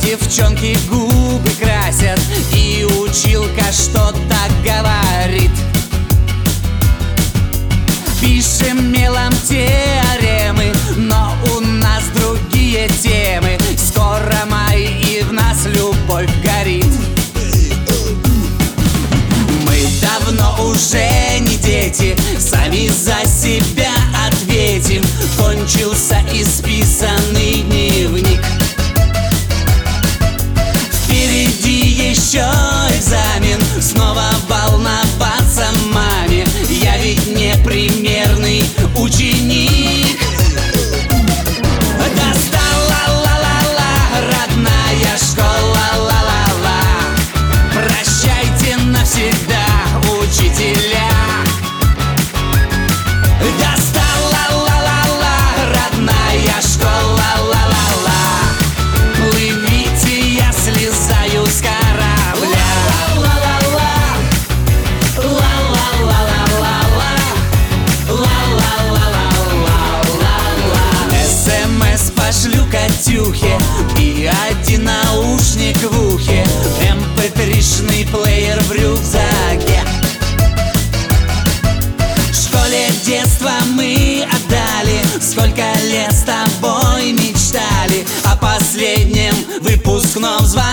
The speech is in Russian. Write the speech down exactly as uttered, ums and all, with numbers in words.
девчонки губы красят, и училка что-то говорит. Пишем мелом теоремы, но у нас другие темы. Скоро май, и в нас любовь горит. Мы давно уже не дети, сами за себя ответим. Кончился исписанный дневник. Впереди еще экзамен, снова волноваться маме. Я ведь не примерный ученик. Достала ла-ла-ла, родная школа, ла-ла-ла. Прощайте навсегда, учителя. Достала ла-ла-ла, родная школа, ла-ла-ла. Плывите, я слезаю с корабля. СМС пошлю Катюхе и один наушник в ухе, эм пэ три-шный плеер в рюкзаке. Школе детства мы отдали, сколько лет с тобой мечтали о последнем выпускном звонке.